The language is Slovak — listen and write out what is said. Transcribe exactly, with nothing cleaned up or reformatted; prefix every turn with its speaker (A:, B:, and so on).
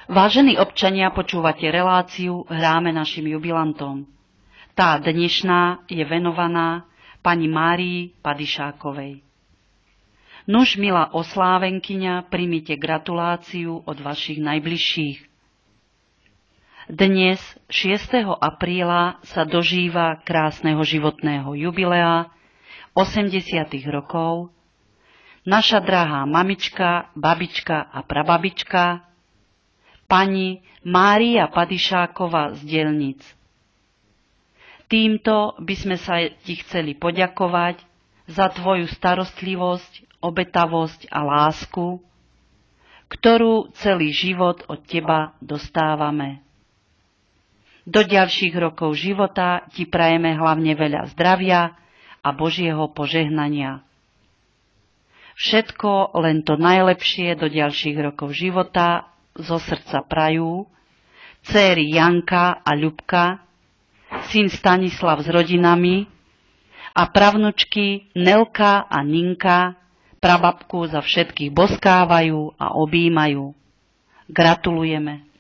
A: Vážení občania, počúvate reláciu Hráme našim jubilantom. Tá dnešná je venovaná pani Márii Padišákovej. Nuž, milá oslávenkyňa, primite gratuláciu od vašich najbližších. Dnes, šiesteho apríla, sa dožíva krásneho životného jubilea, osemdesiatych rokov, naša drahá mamička, babička a prababička, pani Mária Padišáková z Delnic. Týmto by sme sa ti chceli poďakovať za tvoju starostlivosť, obetavosť a lásku, ktorú celý život od teba dostávame. Do ďalších rokov života ti prajeme hlavne veľa zdravia a Božieho požehnania. Všetko len to najlepšie do ďalších rokov života zo srdca prajú dcéry Janka a Ľubka, syn Stanislav s rodinami a pravnučky Nelka a Ninka prababku za všetkých boskávajú a objímajú. Gratulujeme.